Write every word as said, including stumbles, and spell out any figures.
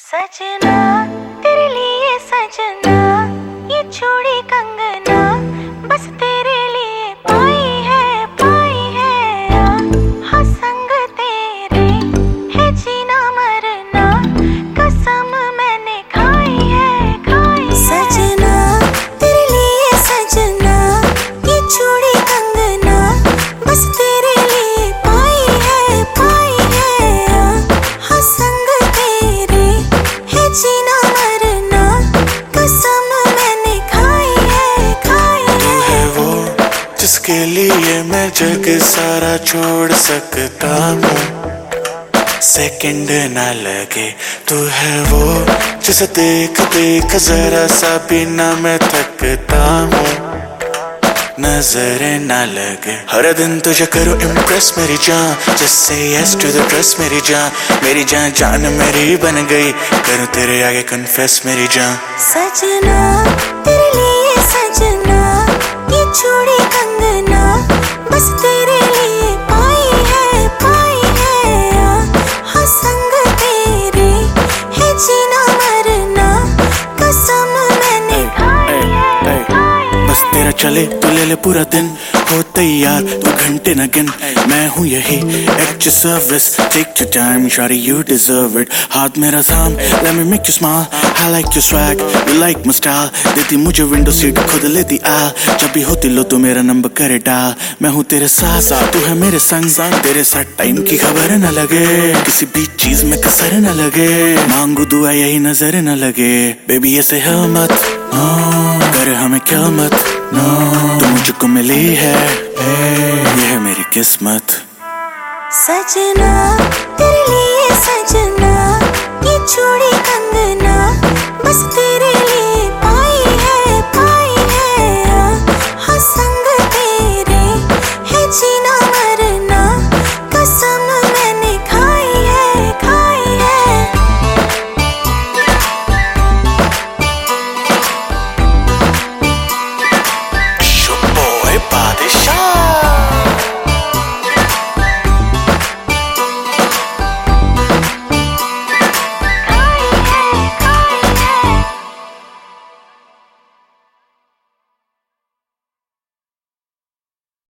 सजना तेरे लिए सजना, ये चूड़ी कंगना बस तेरे लिए पाई है पाई है। हाँ संग तेरे है जीना मरना, कसम मैंने खाई है खाई है। सजना तेरे लिए सजना, ये चूड़ी कंगना बस तेरे लिए पाई है पाई है। हाँ संग तेरे है जीना मरना, कसम मैंने खाई है खाई है। तू है वो जिसके लिए मैं जग सारा छोड़ सकता हूँ, सेकंड ना लगे। तू है वो जिसे देख देख जरा सा भी ना मैं थकता हूँ, नजरें ना लगे। हर दिन तुझे करूँ इम्प्रेस मेरी जान, just say yes to the dress मेरी जान। मेरी जान जान मेरी बन गई, करूँ तेरे आगे कन्फेस मेरी जान। सजना तेरे लिए सजना, ये चूड़ी कंगना बस तेरे लिए पाई है पाई है। हाँ संग तेरे है जीना मरना, कसम मैंने खाई है खाई है। बस तेरा चले तो ले ले पूरा दिन, हो तैयार तू घंटे न गिन। मैं हूँ यही at your service, take your time sorry you deserve it. हाथ मेरा थाम let me make you smile, I like your swag you like my style. देती मुझे विंडो सीट खुद लेती आ, जब भी होती लो तो मेरा नंबर करे डाल। मैं हूँ तेरे साथ साथ, तू है मेरे संग संग, तेरे साथ टाइम की खबर न लगे, किसी भी चीज में कसर न लगे। मांगू दुआ यही नजर न लगे, बेबी ऐसे है मत कर हमें क्या मत नो, तू मुझको मिली है ये है मेरी किस्मत। सजना तेरे लिए सजना।